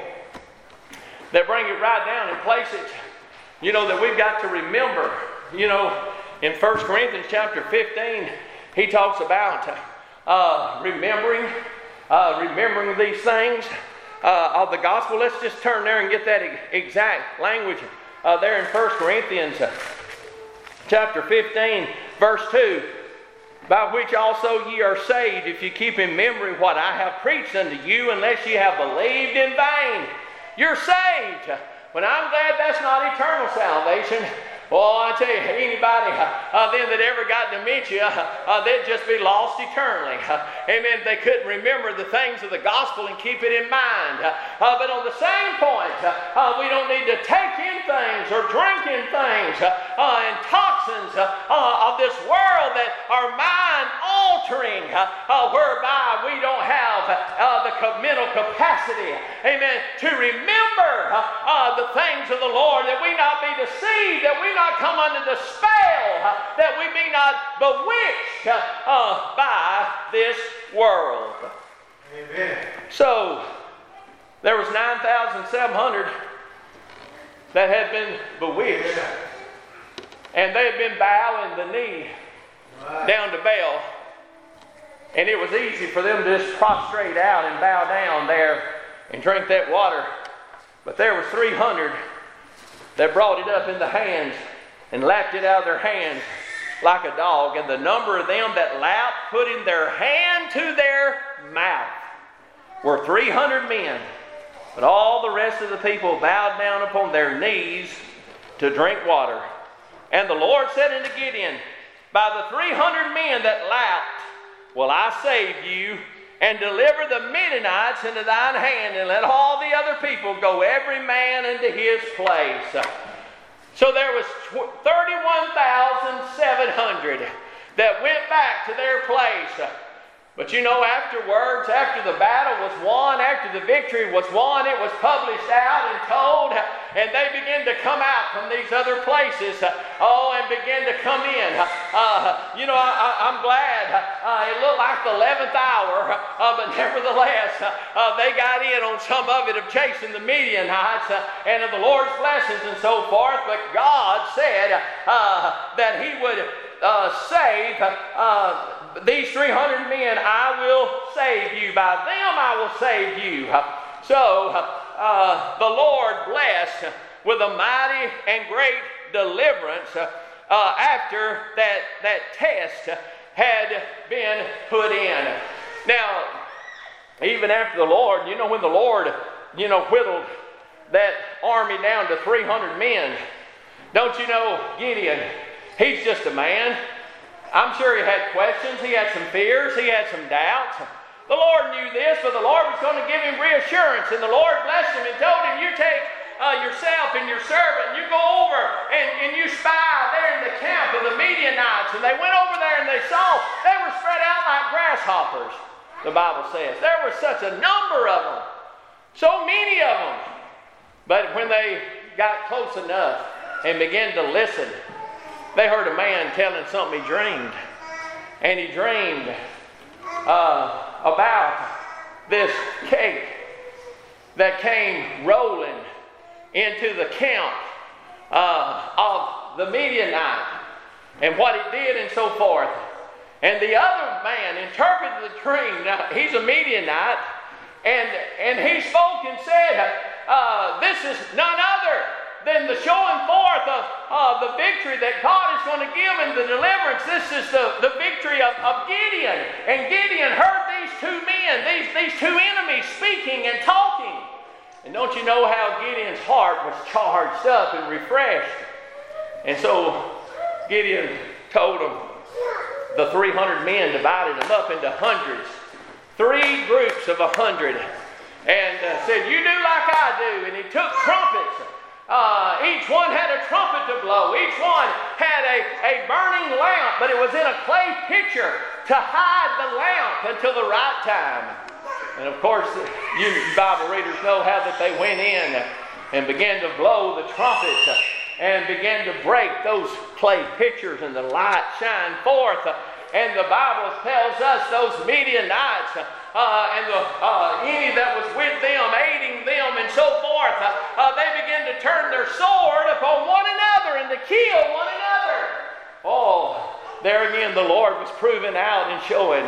that bring it right down and place it, you know, that we've got to remember. You know, in First Corinthians chapter fifteen, he talks about uh, remembering, uh, remembering these things uh, of the gospel. Let's just turn there and get that exact language uh, there in First Corinthians uh, chapter fifteen, verse two. By which also ye are saved, if you keep in memory what I have preached unto you, unless ye have believed in vain. You're saved. But I'm glad that's not eternal salvation. Well, I tell you, anybody uh, then that ever got dementia, uh, they'd just be lost eternally. Uh, amen. They couldn't remember the things of the gospel and keep it in mind. Uh, but on the same point, uh, we don't need to take in things or drink in things uh, uh, and toxins uh, uh, of this world that are mind altering, uh, uh, whereby we don't have uh, the mental capacity, amen, to remember uh, uh, the things of the Lord, that we not be deceived, that we not come under the spell, uh, that we be not bewitched uh, uh, by this world. Amen. So, there was nine thousand seven hundred that had been bewitched. Amen. And they had been bowing the knee right down to Baal. And it was easy for them to just prostrate out and bow down there and drink that water. But there was three hundred that brought it up in the hands and lapped it out of their hands like a dog. And the number of them that lapped, putting their hand to their mouth, were three hundred men. But all the rest of the people bowed down upon their knees to drink water. And the Lord said unto Gideon, by the three hundred men that lapped will I save you, and deliver the Midianites into thine hand, and let all the other people go every man into his place. So there was thirty-one thousand seven hundred that went back to their place. But you know, afterwards, after the battle was won, after the victory was won, it was published out and told, and they began to come out from these other places, oh, and begin to come in. Uh, you know, I, I'm glad uh, it looked like the eleventh hour, uh, but nevertheless, uh, they got in on some of it of chasing the Midianites uh, and of the Lord's blessings and so forth. But God said uh, that He would uh, save uh, these three hundred men. I will save you. By them I will save you. So uh, the Lord blessed with a mighty and great deliverance uh, after that, that test had been put in. Now, even after the Lord, you know, when the Lord, you know, whittled that army down to three hundred men, don't you know Gideon, he's just a man. I'm sure he had questions, he had some fears, he had some doubts. The Lord knew this, but the Lord was going to give him reassurance, and the Lord blessed him and told him, you take uh, yourself and your servant, you go over and, and you spy there in the camp of the Midianites. And they went over there and they saw they were spread out like grasshoppers, the Bible says. There was such a number of them, so many of them. But when they got close enough and began to listen, they heard a man telling something he dreamed. And he dreamed uh, about this cake that came rolling into the camp uh, of the Midianite and what it did and so forth. And the other man interpreted the dream. Now, he's a Midianite, and, and he spoke and said, uh, this is none other than the showing forth of uh, the victory that God is going to give in the deliverance. This is the, the victory of, of Gideon. And Gideon heard these two men, these, these two enemies speaking and talking. And don't you know how Gideon's heart was charged up and refreshed? And so Gideon told them, the three hundred men, divided them up into hundreds, three groups of a hundred, and uh, said, you do like I do. And he took trumpets. Uh, each one had a trumpet to blow. Each one had a, a burning lamp, but it was in a clay pitcher to hide the lamp until the right time. And of course, you Bible readers know how that they went in and began to blow the trumpets and began to break those clay pitchers, and the light shined forth. And the Bible tells us those Midianites uh, and the, uh, any that was with them, aiding them and so forth, uh, uh, they began to turn their sword upon one another and to kill one another. Oh, there again the Lord was proving out and showing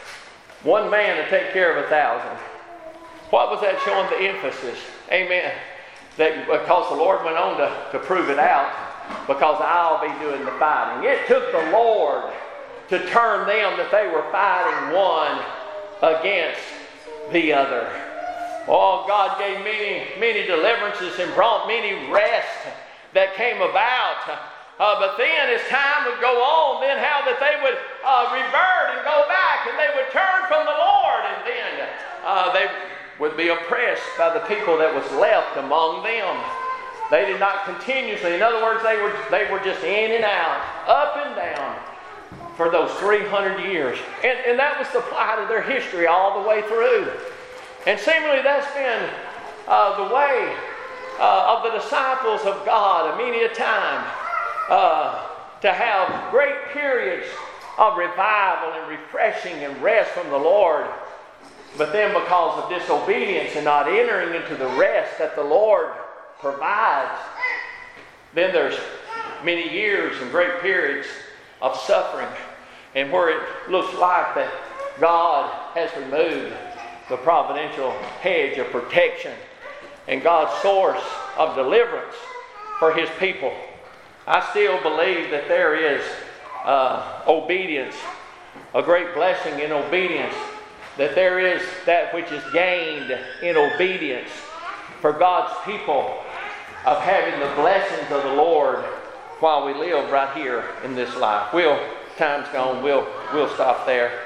one man to take care of a thousand. What was that showing? The emphasis. Amen. That because the Lord went on to, to prove it out, because I'll be doing the fighting. It took the Lord to turn them that they were fighting one against the other. Oh, God gave many, many deliverances and brought many rest that came about. Uh, but then as time would go on, then how that they would uh, revert and go back, and they would turn from the Lord, and then uh, they would be oppressed by the people that was left among them. They did not continuously. In other words, they were they were just in and out, up and down, for those three hundred years. And, and that was the plight of their history all the way through. And similarly, that's been uh, the way uh, of the disciples of God many a time, uh, to have great periods of revival and refreshing and rest from the Lord. But then because of disobedience and not entering into the rest that the Lord provides, then there's many years and great periods of suffering, and where it looks like that God has removed the providential hedge of protection and God's source of deliverance for His people. I still believe that there is uh, obedience, a great blessing in obedience, that there is that which is gained in obedience for God's people, of having the blessings of the Lord while we live right here in this life. We'll, time's gone, we'll, we'll stop there.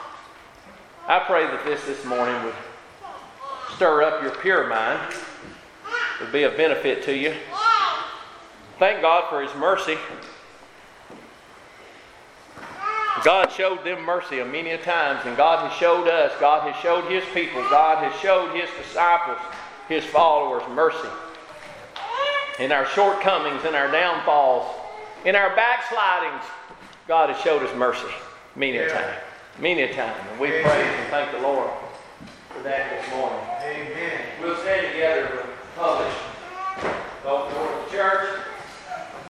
I pray that this this morning would stir up your pure mind, would be a benefit to you. Thank God for His mercy. God showed them mercy a many a times, and God has showed us, God has showed His people, God has showed His disciples, His followers mercy. In our shortcomings, in our downfalls, in our backslidings, God has showed us mercy many a time. Many a time. And we praise and thank the Lord.